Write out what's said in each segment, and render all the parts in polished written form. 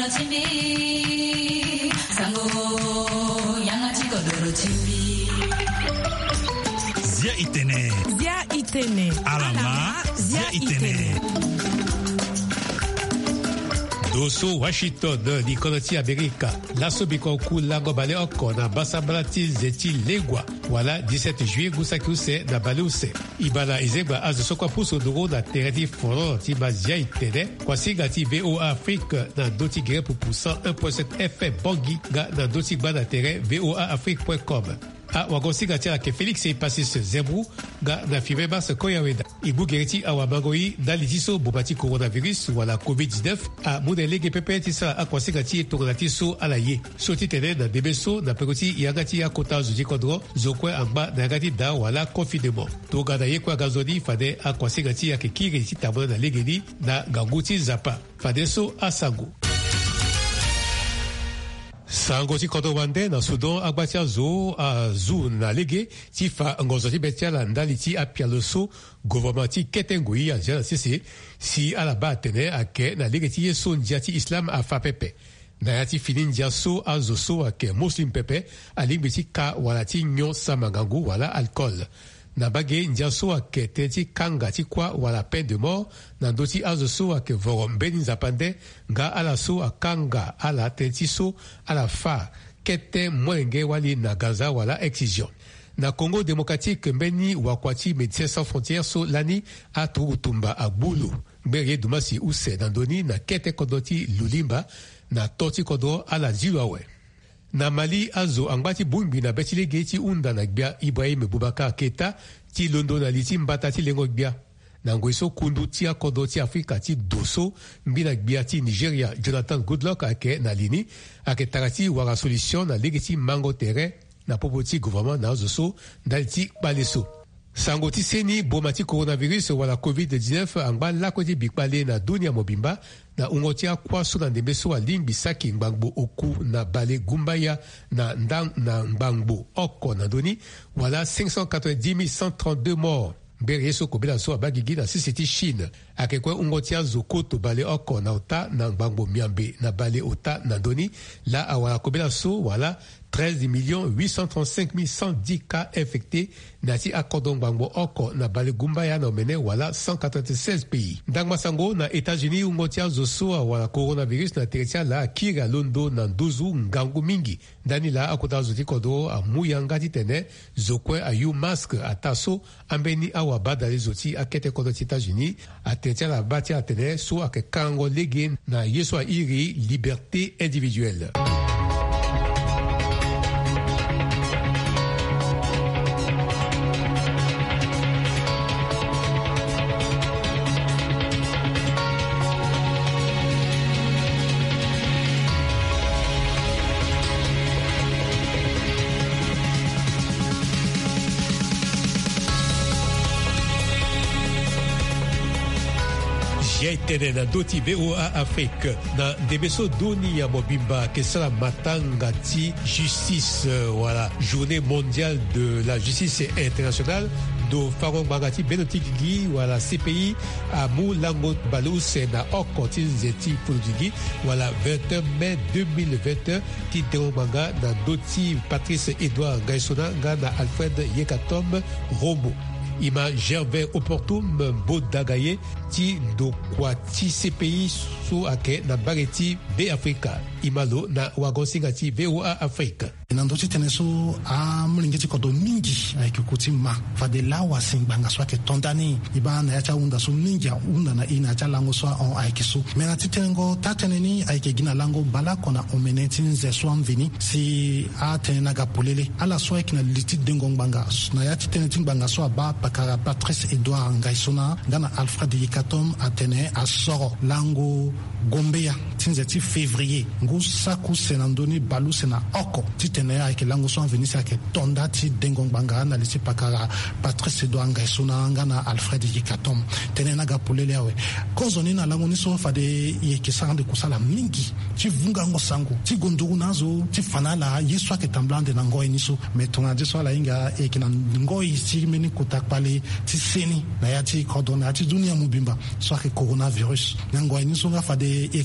Zia Itene. Alama Zia Itene. Dosso Washington di Konoti Amerika. Lasso Bikoku Lago Bale Oko na Basabalati Zeti Legua. Voilà 17 juillet Gusakuse na Baleuse. Ibala Izegba Azosokwa Puso Duro na Tereti Foro Tiba Zia Itene. Kwasi Gati VOA Afrique na Doti Gere pour 101.7 FM Bongi ga na Doti Gba na Tere voaafrique.com. A wagosi gatia ke Félix et Passis Zebru ga na Fibebas Koyaweda. Ibu gereti awa mangoi na litiso bobati coronavirus wala COVID-19 a mudelege pepe tisa akwasi gati toronatiso alaye. Soti tene na debeso na pekoti yagati ya kota zuji kodro zokwe amba na yagati da wala confinement. Toga na yekwa gazoni fade akwasi gati ya ke kireti tabona na legeni na ganguti zapa. Fade so asango. Sangoti Kodowande na Sudan agbatia zo a zu na lege ti fa ngozoti betia la ndaliti apia leso gouvernementi ketengui a jana sisi si ala ba tene ake na lege ti yeso ndiati islam a fa pepe na yati finin dia so a zo so ake muslim pepe a ligbiti ka wala ti nyon samangangu wala alcool na bage ndia so ake tenti kanga ti kwa wala peine de mort na doti azo so ake vorom benin zapande nga ala so akanga ala tenti so ala fa kete mwenge wali na Gaza wala excision na Congo démocratique mbeni wakwati Médecins Sans Frontières so lani a turutumba a bulu mbere dumasi use na doni na kete kodoti lulimba na toti kodo ala ziwawe. Na Mali azo angbati bumbi na betile geti unda na gbia Ibrahim Boubacar Keita ti londo na liti mbata ti lengo gbia. Na ngweso kundu ti akodo ti Afrika ti doso mbi na gbia ti Nigeria Jonathan Goodluck ake na lini ake tarati wara solution na legeti mango tere na popoti gouvernement na azo so daliti baleso. Sangoti seni bomati coronavirus wala COVID-19 angba lakoti bikpale na dunia mobimba na ungotia kwa suna ndembeso wa limbi saki ngbangbo oku na bale gumbaya na ndang na ngbangbo oko na doni wala 590,132 morts. Mbere so kobela so abagigi na sisiti Chine akekwe ungotia zokoto bale oko na ota na ngbangbo miambe na bale ota na doni la awala kobela so wala 13,835,110 cas infectés nati akodong bangbo oko na bale gumbaya na omene wala 196 pays. Ndangma sango na États-Unis ungotia zoso wala coronavirus na teretia la kira londo na nduzu ngangu mingi. Dani la akota zoti kodo a muyanga titene zokwe ayu masque ataso ambeni awa badale zoti akete kodo États-Unis a teretia la bati atene so ake kango lege na yeso a iri liberté individuelle. Tene na doti VOA Afrique na debeso doni ya mobimba kesala matanga ti justice voilà journée mondiale de la justice internationale do faron bagati benotiki wala CPI a Mulango Baluse na okoti zeti fulgigi wala 21 mai 2021 ti deromanga na doti Patrice Edouard Gaisona na Alfred Yekatom Rombo. Ima Gervais Oportum Bodagaye ti do kwa ti CPI so ake na bareti be Afrika imalo na wagonsinga ti VOA Afrika. Nandoti teneso a mulingeti kodo mingi aiki kuti ma fade lawa singbanga so ake tondani iba na yacha unda so ninja unda na ina cha lango so on aiki so mena titengo tateneni aiki gina lango bala kona omeneti nze so amvini si a tenena ga polele ala so aiki na liti dengo ngbanga na yachi teneti ngbanga so aba pakara Patrice Edouard Ngaisona gana Alfred Yekatom atene a soro lango Gombeya tinze ti février ngu saku senandoni balu sena oko titene ayeke lango so venisi ayeke tonda ti dengo ngbanga na lisi pakara Patrice Edouard Ngaisona nga na Alfred Yekatom tene na ga polele awe kozo ni na lango ni so fade yeke sangande kusala mingi ti vunga ngo sango ti gonduru nazo ti fanala yesu ayeke tamblande na ngoi ni so me tonga di so ala inga yeke na ngoi ti meni kota kpale ti seni na ya ti kodo na ti dunia mobimba so ayeke coronavirus na ngoi ni so nga fade yeke sara kusala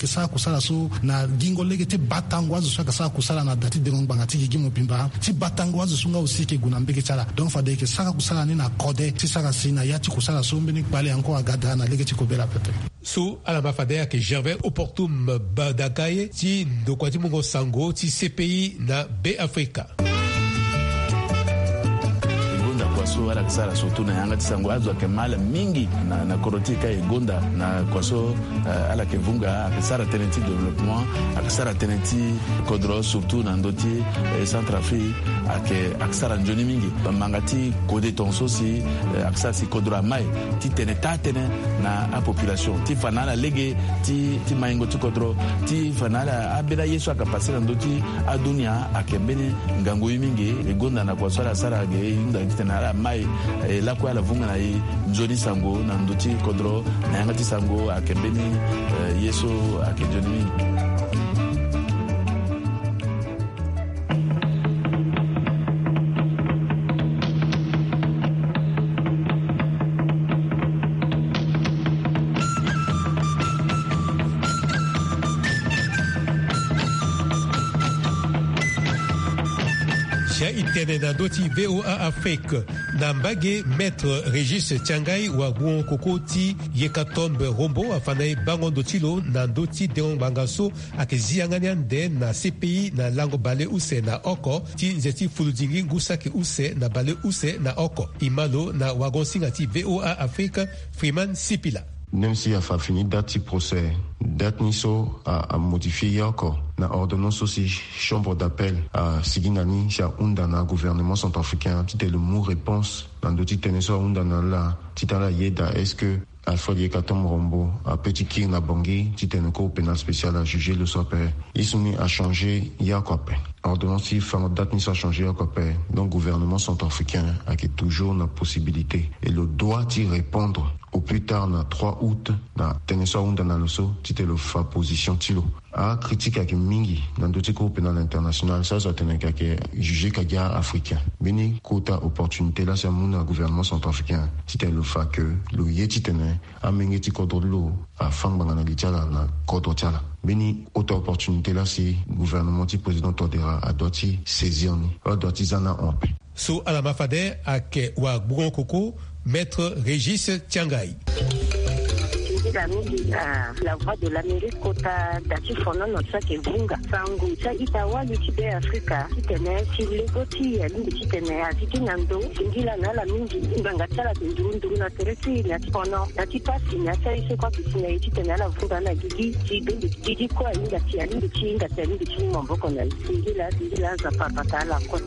kusala so na gingo lege ti batango azu swaka sa kusala na dati dengon banga ti gigi mopimba ti batango azu sunga usike guna mbeke chala donc fa de ke saka kusala ni na kode ti saka sina ya ti kusala so mbeni pale encore agada na lege ti kobela pepe so ala mafadea ke Gervais Oportum Badakaye ti dokwati mongo sango ti CPI na B Africa so ala kisara surtout na yanga tisango azo ke mala mingi na korotika egonda na kwaso ala ke vunga akisara tenenti développement akisara tenenti kodro surtout na ndoti Centrafrique akisara njoni mingi mangati kode tonso si akisara si kodro mai ti teneta tene na a population ti fanala lege ti maingo ti kodro ti fanala abela yeso akapasira ndoti adunia akembene ngango mingi egonda na kwaso ala sara ge inda tena mai la kwa la vunga na njoni sango na ndoti kodro na yanga ti sango akembeni yeso akenjoni itene na doti VOA Afrique na mbage maître Régis Tiangai wa Guon Koko ti Yekatombe Rombo afanaye bango dotilo na doti deon bangaso akeziangania nde na CPI na lango bale use na oko ti nzeti fuludingi ngusaki use na bale use na oko imalo na wagon singati VOA Afrique Freeman Sipila. Même si a fini date procès, date niso a modifié yako na ordonnance aussi chambre d'appel à Siginani sia undana gouvernement centrafricain tite le mot réponse dans d'autres teneso undana la titala yeda est-ce que Alfred Yekatom Rombo a petit qui na bangi titene ko pénal spécial à juger le soir ils sont mis à changer yakopé ordonnance fin date ni ça changer yakopé donc gouvernement centrafricain a qui toujours la possibilité et le droit d'y répondre au plus tard na 3 août na teneso undana loso tite le fa position tilo a critique avec mingi dans d'autres cours pénal international ça tenait qu'à juger kagia africain beni quota opportunité là c'est mon gouvernement centrafricain c'était le fait que le yeti tenait a mengeti kodolo a fang bangana litala na kodotala beni autre opportunité là c'est gouvernement ti président Todera a doti saisir ni a doti zana en paix so ala mafade ak wa Guon Koko maître Régis Tiangai. La voix de l'Amérique kota dati fono no sake vunga sangu cha itawa lichibe Afrika kitene chilegoti ya lingi kitene atiki nando singila na la mingi mbanga chala nduru na tereti na fono dati pasi na cha ise kwa kitene kitene la vunga na gigi gigi kwa inga tia lingi chinga tia lingi chinga mboko na singila za papatala kwa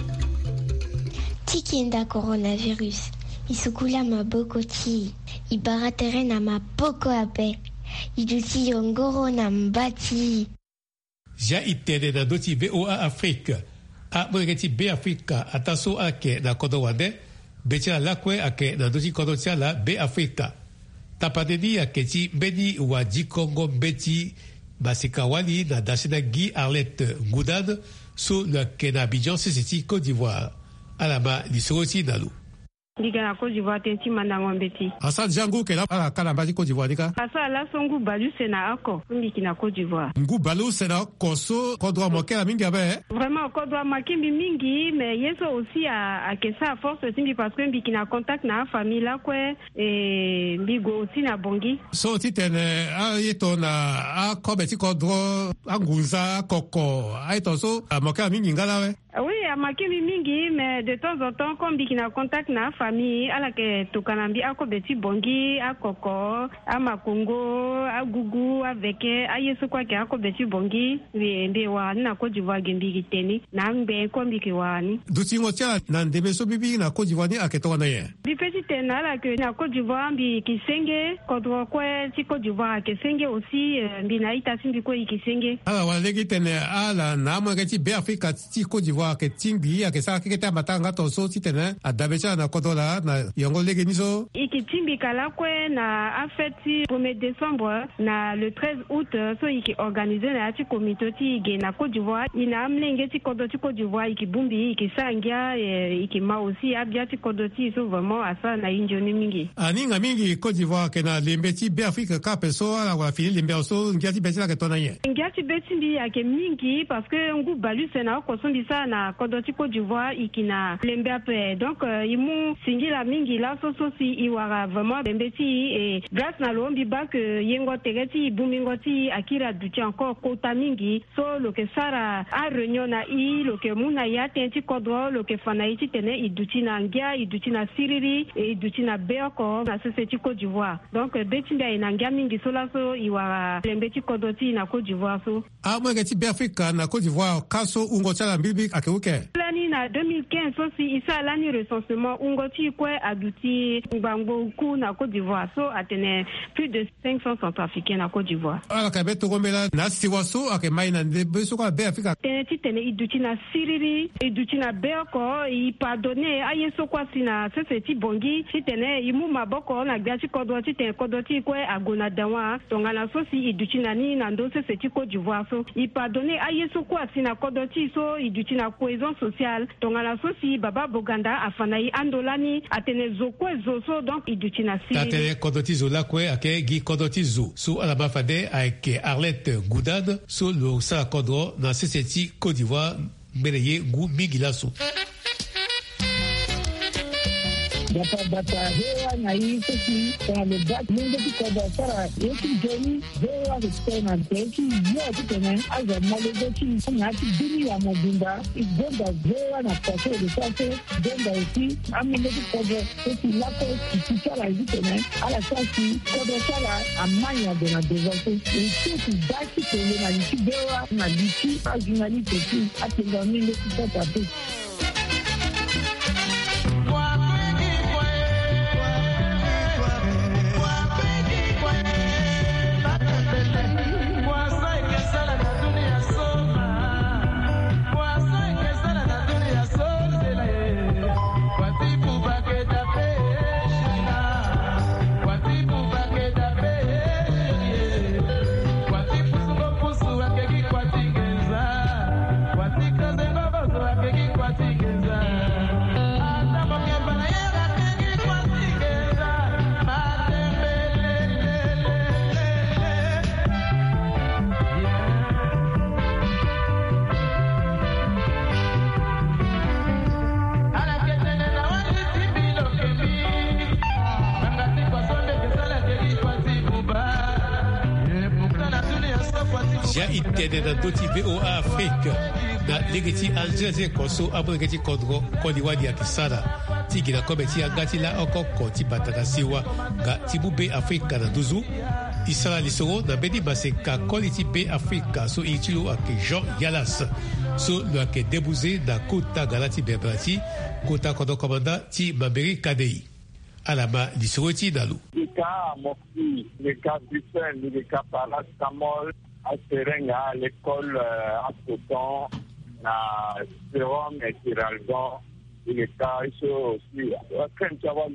tikinda coronavirus isukula mabokoti ibaratere na mapoko ape iduti yongoro na mbati ja itene na doti VOA Afrique a mwegeti B Africa ataso ake na kodo wande betia lakwe ake na doti kodo tia la B Africa tapadeni ake ti beni wa di Congo beti basikawali na dasina Guy Arlette Goudade so le Kena Abidjan sisiti Côte d'Ivoire alama lisoroti nalu Liga na Côte d'Ivoire tenti mandango mbeti. Asa jangu kela ala kala mbaji Côte d'Ivoire dika. Asa la songu balu sena ako mbiki na Côte d'Ivoire. Ngu balu sena koso kodwa moke la mingi abe. Vraiment kodwa makimbi mingi mais yeso aussi a kesa force simbi parce que mbiki na contact na famille la kwe et bigo aussi na bongi. So titene a yeto na a kobeti kodro anguza koko a yeto so moke la mingi ngala we. Oui, a makimbi mingi mais de temps en temps comme mbiki na contact na famille ala ke tukanambi ako beti bongi akoko ama Congo agugu aveke ayesu kwa ke ako beti bongi mbe wa na Côte d'Ivoire gembi kiteni na mbe kombi ke wani dutingo tia na ndebe so bibi na Côte d'Ivoire ni aketo na ye bi petit tena la ke na Côte d'Ivoire mbi kisenge kodro kwa ti Côte d'Ivoire ke senge aussi mbi na ita simbi ko ikisenge ala walegi tene ala na mo ke ti be Africa ti Côte d'Ivoire ke ti chingbi akesa keketa matanga toso titene adabecha na kodola na yongo lege nizo ikichimbi kalakwe na afeti 1er décembre na le 13 août so iki organiser na ati comité ti ge na Côte d'Ivoire ina amlenge ti kodo ti Côte d'Ivoire iki bumbi iki sangia iki ma aussi abia ti kodo ti so vraiment asa na injoni mingi aninga mingi Côte d'Ivoire kena lembe ti be Afrique ka peso ala wa fini lembe so ngiati betila ke tona ye ngiati betindi ake mingi parce que ngu balu sena ko sombi sa na kodo ti Côte d'Ivoire ikina lembe ape donc imu singila mingi la so si iwara vraiment lembe ti et grâce na lombi ba que yengo tegeti bumingo ti akira duti encore kota mingi so lo ke sara a réunion na i lo ke muna ya tenti kodo lo ke fana iti tene iduti na ngia iduti na siriri e iduti na beoko na soseti Côte d'Ivoire donc betinda ina ngia mingi so la so iwara lembe ti kodo ti na Côte d'Ivoire so a mo ngeti be Afrique na Côte d'Ivoire kaso ungo chala mbibi akeuke lani na 2015 so si isa lani recensement ungo ti kwe aduti ngbango ku na Côte d'Ivoire so atene plus de 500 centrafricains na Côte d'Ivoire ala ka beto gomela na siwaso ake maina ndebe so ka be Afrique tene iduti na siriri iduti na beoko i pardonner ayeso kwa sina seseti bongi tene imu maboko na gati kodo ti kwe agona dawa tongana so si iduti na ni na ndo seseti Côte d'Ivoire so i pardonner ayeso kwa sina kodo ti so iduti na cohésion sociale tongana so si baba boganda afanai andolani atene zokwe zoso donc iduti na siriri tatele kodo ti zo lakwe ake gi kodo ti zo so ala bafade ake Arlette Goudade so lo sa kodo na seseti Côte d'Ivoire bereye gu bigilaso Data hewa na hii sisi kwa lebak mungo ti kodo sara yeki joni hewa kutena yeki yote tena aza malego ti na ti dini ya mobimba igonda hewa na kwaso de sase gonda eti amenge ti kodo eti lapo ti sara hizi tena ala sasi kodo sara amanya de na devote eti daki tele na liti hewa na liti ajunali teti atenga mingo ti sata pe itene na doti VOA Afrique na legeti Algérie koso abregeti kodro kodiwadi ya kisara tiki na kometi ya gati la okoko ti bataka siwa ga tibube Afrique na duzu isala lisoro na bedi baseka koliti be Afrique so ichilo ake Jean Yalas so lo ake debouze na kota galati bebrati kota kodo komanda ti Maberi Kadei alama lisoro ti dalu Ika Moki Ika Bussen Ika Parastamol à Serenga, à l'école à Coton, à Serum et Tiralgon, il est aussi. Quand tu vas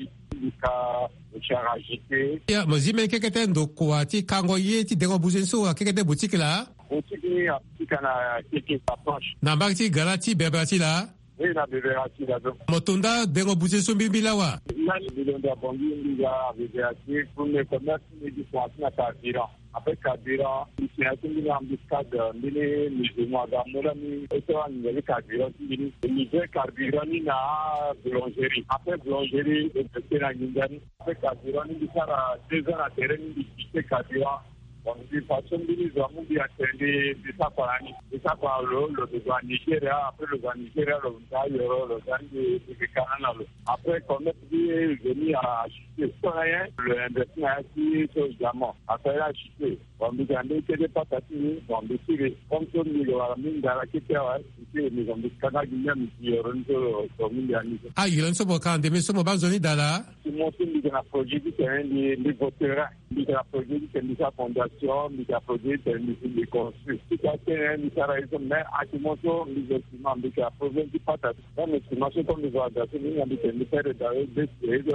agité. Ya, mozime kekete ndo kwati kango ye ti dengo buzenso a kekete boutique la. Boutique ni a kana keke sa poche. Na bakti galati bebrati la. Oui, na beberati la donc. Motunda dengo buzenso mbila wa. Là, nous devons d'abord dire beberati pour les commerces du na carburant. Après carburant, c'est un peu une embuscade, mini musulman, gamolami, et ça, on avait carburant, il y avait carburant, il y a boulangerie. Après boulangerie, c'est la Ningani. Après carburant, il y a 2 ans à terrain, il y a carburant. Donc, de façon, ils ont dit à atteindre de ça par année. De ça par le Nigeria, après le Nigeria, le Canada. Après, comme on est venu à acheter, le investissement a été sur le diamant. Après, il a acheté. On nous a dit que les patates, on nous dit, comme tout le monde a mis dans la quête, nous avons dit Canada, qui est un peu ah, il y a un peu de temps, mais ce moment, on est dans la. monté un projet qui est les voterans, un projet qui est la fondation, un projet qui est les construits. C'est un raison, mais à ce moment, les estimants, les problèmes qui partent, dans l'estimation comme les organisations, les faire des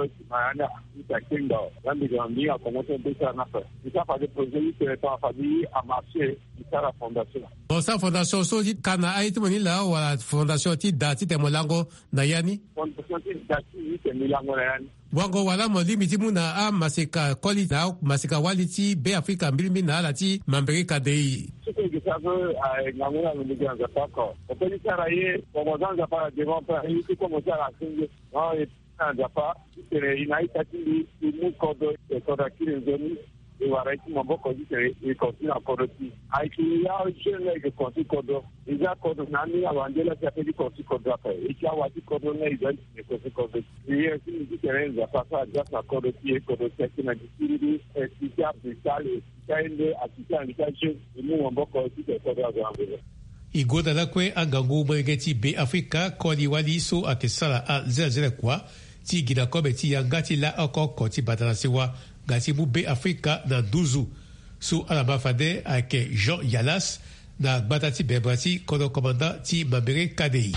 il a commencé à faire un affaire. Il a fait des projets qui étaient en famille à marcher, il a la fondation. Bon, ça, fondation, so, kana aït monila, ou la fondation, ti dati, te molango, nayani? Fondation, ti dati, te molango, nayani. Wango wala moli miti muna a masika kwali na masika waliti be Afrika mbili na alati mambere kadei. Sike gisago ngamuna lumiga nzapako. Opeli saraye komozan zapa devant Paris qui commence à singe. Non et nzapa c'est inaita tili mukodo kodakiri nzoni et waraiti mamboko dit continue encore aussi. Aiki ya jeune que continue kodo. Iza kodo nani awandela tapeli continue kodo après. Et kia wati kodo na iza continue kodo. Et si nous dit que nzapa ça déjà kodo qui kodo c'est na disiri et qui a bisale kaende akita nikaje mu mamboko aussi kodo azambele. Igoda lakwe angangu mwegeti be Afrika kodi wali so akesala a zela kwa ti gida kobe ti yangati la akoko ti batanasiwa gati bu be Afrika na 12 so alaba fade ake Jean Yalas na batati bebrati kodo komanda ti mambere kadei.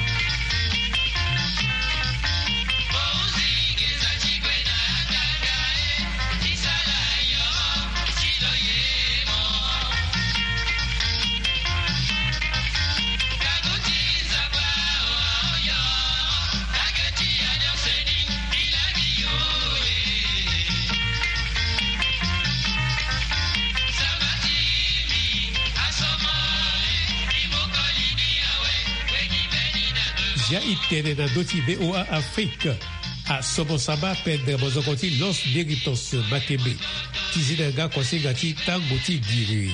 Ya itene na doti VOA Afrique a Somosaba pendre bozokoti Los Deritos Makebe tizinanga konsiga ti tango ti giri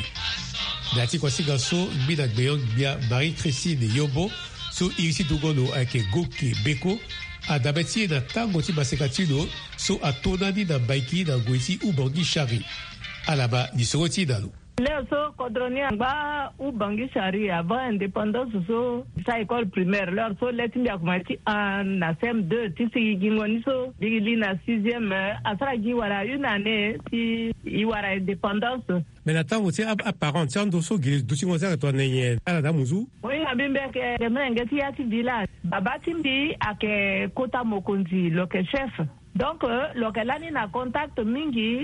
nati konsiga so mbina gbeyon bia Marie-Christine Yobo so irisi tugono ake Goke Beko adabeti na tango ti basekatino so atonani na baiki na goiti ubangi shari alaba nisoti dalu. Leo so kodroni anga ubangi shari avant indépendance so sa école primaire leur so letindi akumati na CM2 tisi gingoni so digili na 6e asara giwara une année si iwara indépendance. Mais natango ti apparent tiando so gili duti ngozera to nenye ala da muzu. Oui abimbe ke demengeti ya ti village babati mbi ake kota mokonzi loke chef. Donc, lokalani na contact mingi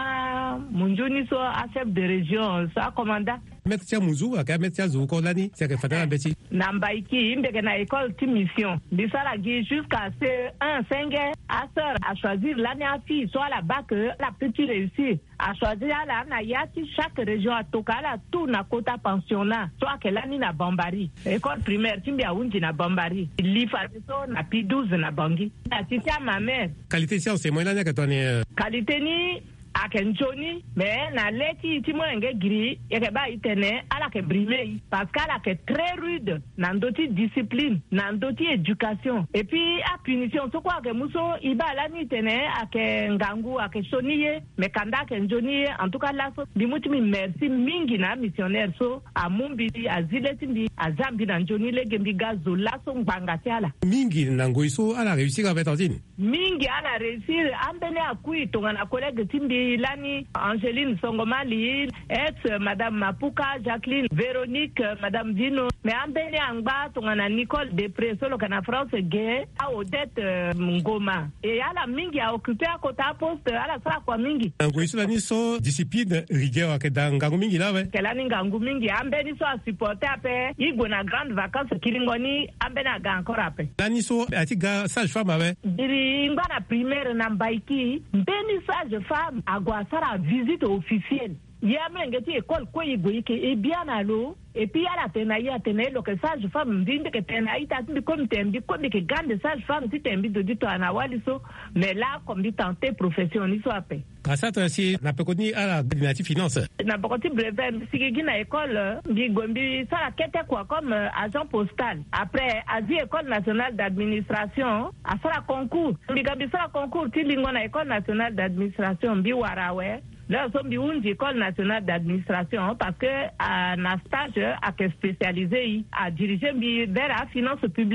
na munjuni so a chef de région sa commanda. Metia muzu aka metia zuko lani c'est que fatana beti. Na mbaiki mbeke na école ti mission. Bisala gi jusqu'à C1 5 à sœur à choisir l'année à fille soit la bac la petite réussite à choisir la na yati chaque région à tokala tout na quota pensionnat soit que l'année na Bambari école primaire timbia unji na Bambari lifa so na P12 na Bangi na titia ma mère qualité science c'est moi là que toi qualité ni akenjoni mais na leti ti mwenge gri yeke ba itene ala ke brime parce qu'ala ke très rude na ndoti discipline na ndoti éducation et puis a punition so kwa ke muso iba la ni tene ake ngangu ake soniye mais kanda ke njoni en tout cas là so bi mutimi merci mingi na missionnaire so a mumbi a zileti mbi a zambi na njoni le gembi gazo la so nganga tiala mingi na ngoiso ala réussir avec tantine mingi ala réussir ambene akui tonga na collègue timbi Lani, Angéline Songomali, ex Madame Mapuka, Jacqueline, Véronique, Madame Dino, mais ambene angba tongana Nicole Depré, solo kana France Gay, a Odette Ngoma. Et ala mingi a occupé à côté poste ala sa kwa mingi. Ngoiso lani so discipline rigueur ke dangangu mingi là ouais. Kelani ngangu mingi ambeni so a supporter ape igona grande vacances kilingoni ambena ga encore ape. Lani so atiga sage femme ouais. Diri ngana primaire na mbaiki, mbeni sage femme agwasara visite officielle. Yamengeti école ko yigoyike e bien alo et puis à la tenaïa tenay lo que sage femme ndinde que tenaïta ndi comme tembi comme que grande sage femme si tembi de dito anawali so mais là comme dit tenter professionniste so ape. Grâce à si na pekoni ala dinati finance. Na pekoti brevet si na école bi gombi sala kete quoi comme agent postal. Après azi école nationale d'administration a sala concours. Bi gabi sala concours ti lingo na école nationale d'administration bi warawe. Là, nous sommes une école nationale d'administration parce que à un stage à spécialisé à diriger vers la finance publique.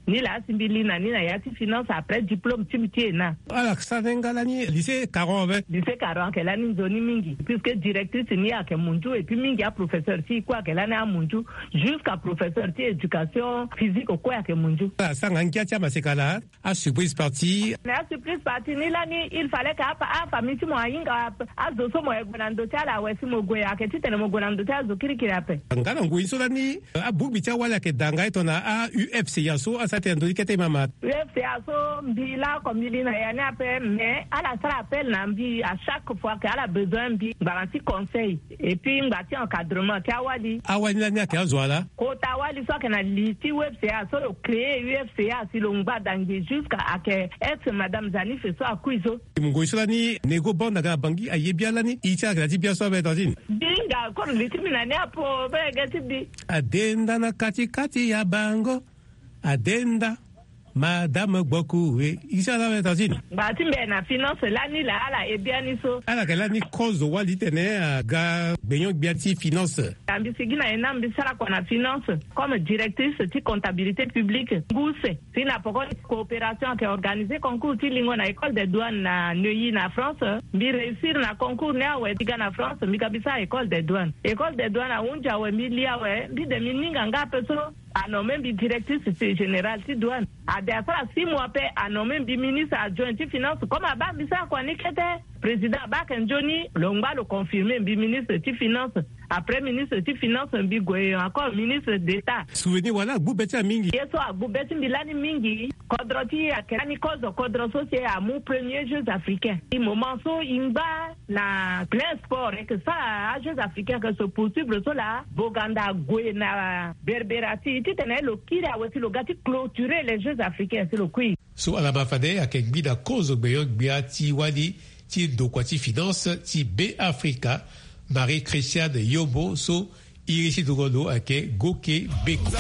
ni la simbilina ni na yati finance après diplôme timtie na ala savenga ni lycée Caron lycée Caron que la ni zoni mingi puisque directrice ni a ke munju et puis mingi a professeur si quoi que la na munju jusqu'à professeur ti éducation physique quoi que munju sanga nkiatia masekala a surprise party ni la ni il fallait que a famille ti mo inga a zo so mo egonando ti ala wesi mo goya ke ti tene mo gonando ti a zo kirikiri ape ngana ngui so la ni a bubi ti wala ke danga etona a UFC yaso a satendo kete mama UFC yaso mbila komili na yani ape mais à la sala appel na mbi à chaque fois qu'elle a besoin mbi garanti conseil et puis ngati encadrement ti awali la ni ke azwala ko ta wali so ke na liti UFC yaso créer UFC yaso lo ngba dangi jusqu'à que ex madame Zani fait so akuizo ngui so la ni nego bon daga bangi ayebia la ni ita grati bien so be dozin dinga ko litimina ni apo be gati bi adenda na kati ya bango adenda madame Gboku isa la États-Unis ba timbe na finance la ni la ala e bien ni so ala kala ni cause wali tene ga benyo biati finance ambi sigina enambi sala kwa na finance comme directrice ti comptabilité publique nguse sina poko coopération qui organisé concours ti lingo na école des douanes na Neuilly na France bi réussir na concours na we tiga na France mi kabisa école des douanes a unja we milia we bi de mininga ngape so anommé bi directrice générale ti douane a de affaires 6 mois pe anommé bi ministre adjoint ti finance comme aba bisa kwa nikete président Bakenjoni longba le confirmé bi ministre ti finance après ministre ti finance bi goye encore ministre d'état souvenir wala gbubeti mingi yeso gbubeti bilani mingi kodroti akani kozo kodro socié à mon premier Jeux africains i moment so imba na plein sport et que ça Jeux africains que ce possible so la Boganda goye na Berberati ti tene lo kira weti lo gati clôturer les Jeux africains c'est le qui so ala bafade akek bida kozo beyo biati wali ti dokwati finance ti B Africa Marie Christiane Yobo so irishi dugolo ake goke beko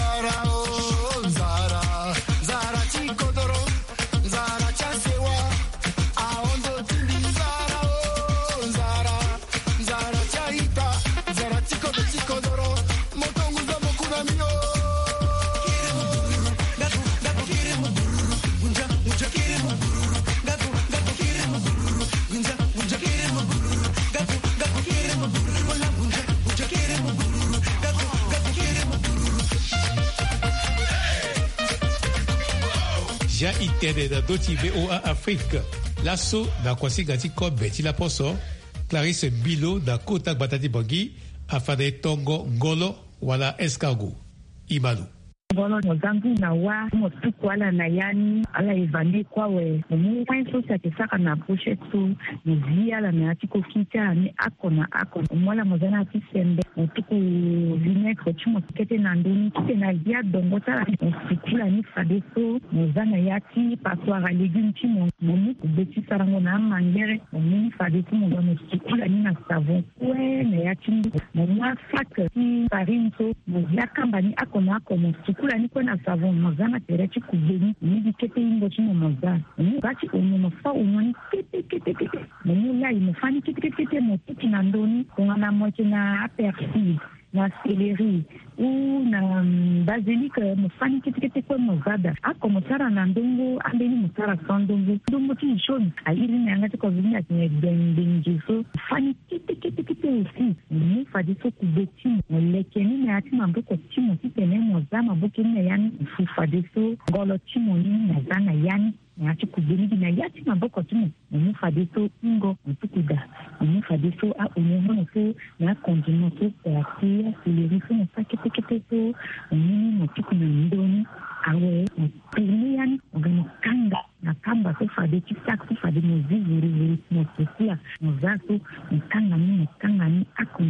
ja itene na doti VOA Afrique lasso na kwasi gati ko beti la poso Clarisse Bilo na kota batati bangi afade tongo ngolo wala escargot imalu Ngolo nozangu na wa motuku wala na yani ala evande kwa we mwenso sa kesaka na poche tu nizia la na atiko kita ni akona mwala mozana ati sembe motuku vinegre chimo kete na ndoni kite na dia dongo tala msikula ni fadeso mozana yati passoire à légumes chimo moni beti sarango na mangere moni fadeso mozana msikula ni na savon kwe na yati mwa fak ti farinto mozia kamba ni akona kula ni kwa na savon mazana terechi kuzeni ni kete ingo chimo mazana ni bati unofa unoni kete ni ya imefani kete motiki na ndoni kuna moche na persil na céleri ou na basilic mufani kete kwa mazada ako mutara na ndongo ambeni mutara sandongo ndongo ti shoni airi ni angati kwa vini atinye benjiso fani kete usi ni fadiso kubeti lekeni na ati mamboko chimo titene mozama bokeni na yani fadiso ngolo chimo ni mazana yani ati kubeni na yati mamboko chimo ni fadiso ngo mtukuda ni fadiso a unyono so na condiment so persil céleri so na kete so ni mtuku na ndoni awe yani ngano kanga na kamba so fade tiktak so fade mozivuri mosofia mozaso mkanga ni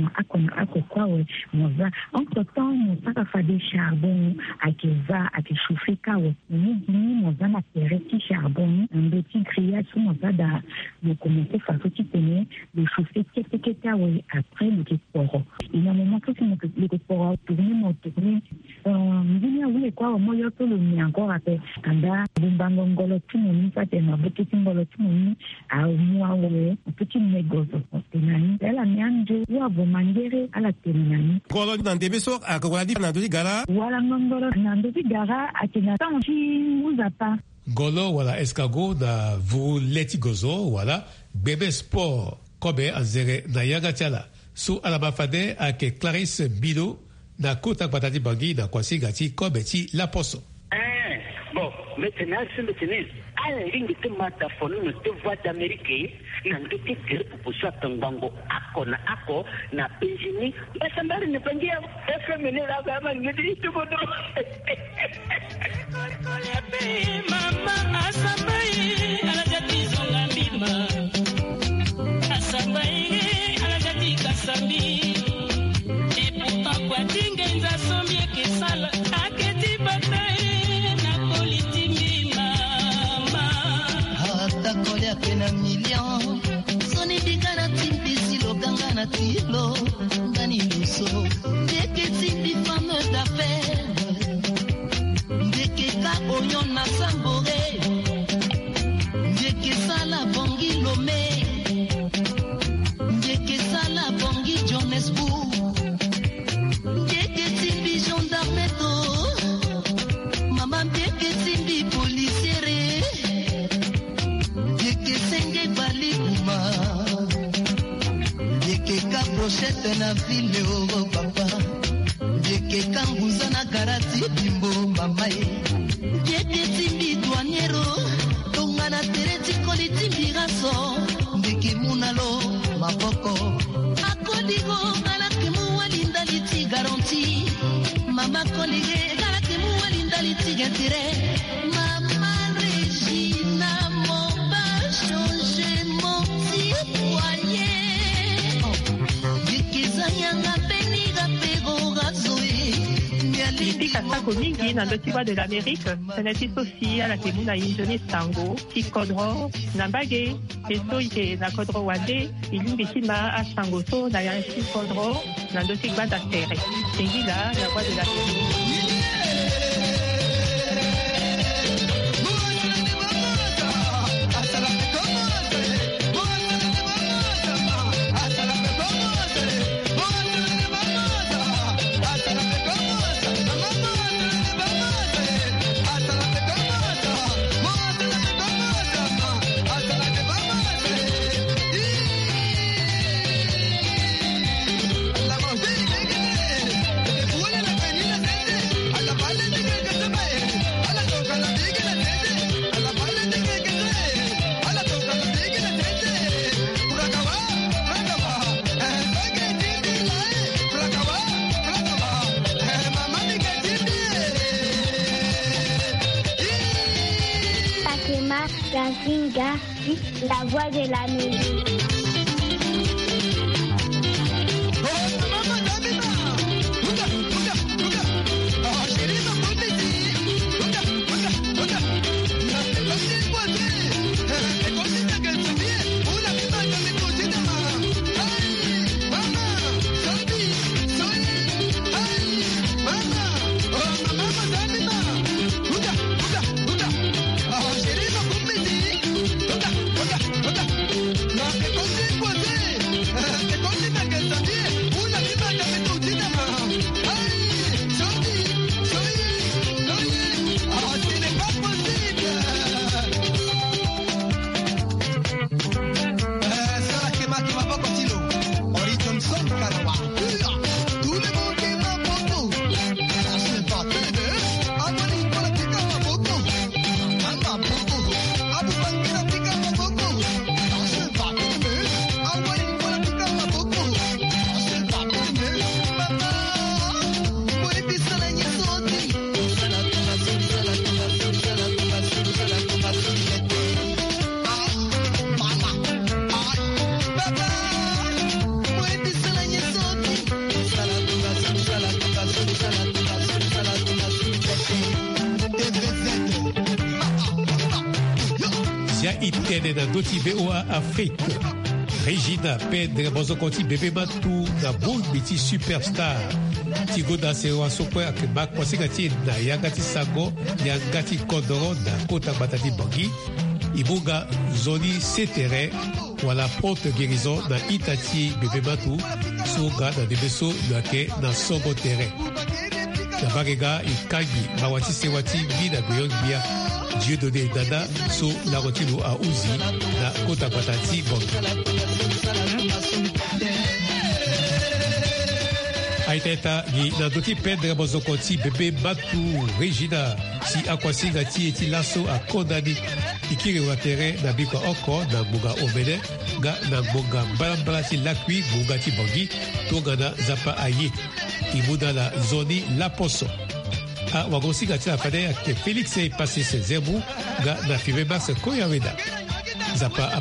ako kwawe moza entre temps mosaka fade charbon akishufi kawe ni moza na pereki charbon ndoti grillade so moza da le commencer faso titene le chauffer kete awe après le kesporo il y a un moment que le kesporo tourner Mjini ule kwa moyo tolo ni encore ape kanda bumbango ngolo timoni fate na bukiti ngolo timoni au muawe petit negozo tenani ela nyanje wa bomangere ala tenani ngolo ndebe so akola di na gara wala ngolo na ndebe gara akina tanji muzapa ngolo wala escargot na vu leti gozo wala bébé sport kobe azere na yaga tiala su alabafade ake Clarisse Bido na kota batati bangi na kwasi gati kobeti la poso. Bon, maintenant c'est à la ligne de mataphone de voix d'Amérique na ndoki kere kuposha tangango ako na penjini basambari ne pangia FM ne la kama ngidi tukodo mama asambai ala jati zonga mbima asambai ala jati kasambi et pourtant quoi dingenza sombie que sala aketi bataille na politimi mama hata kolea pena million soni bigana timbi silo gangana tilo ngani luso deke timbi femme d'affaires deke ka onyon na sambore deke sala bongi lome deke sala bongi Johannesburg deke timbi gendarme to mama deke timbi policiere deke senge bali kuma deke ka brochette na ville o papa deke kanguza na karati bimbo mama deke timbi douaniero tongana tereti koliti miraso deke munalo maboko akodigo alake muwalinda liti garanti mama kolige alake muwalinda liti gentire mama Regina mon pas changer mon citoyen dikizanyanga beniga pego gazoi Kasako mingi na ndotiwa de l'Amérique, senati sosi ala ke muna injoni sango, ti kodro, na mbage, peso ike na kodro wande, ilimbi tima a sango so na yan ti kodro, na ndotiwa da tere. Sengila, la voix de l'Amérique. Zinga, la voix de la musique. itene na ndoti VOA Afrique. Regina Pedre Bozokoti Bébé Matou na Boul Biti Superstar ti goda sewa sokwe ake makwasi gati na yangati sago yangati kodoro na kota batati bangi ibunga zoni setere wala porte guérison na itati bebe matu soga na debeso lake na songo terrain na bagega ikangi mawati sewati bi na goyon bia Dieu donné dada so la rotino a uzi na kota batati bangi aiteta ni na doti pedra bozokoti bebe matu Regina si akwasiga ti eti laso a kondani ikiri wa terrain na biko oko na bunga omene ga na bunga balambala ti lakwi bunga ti bangi tonga na zapa aye imuda la zoni la poso a wagosiga ti la fade ake Félix e passé ses zerbu ga na fibe max koyaweda zapa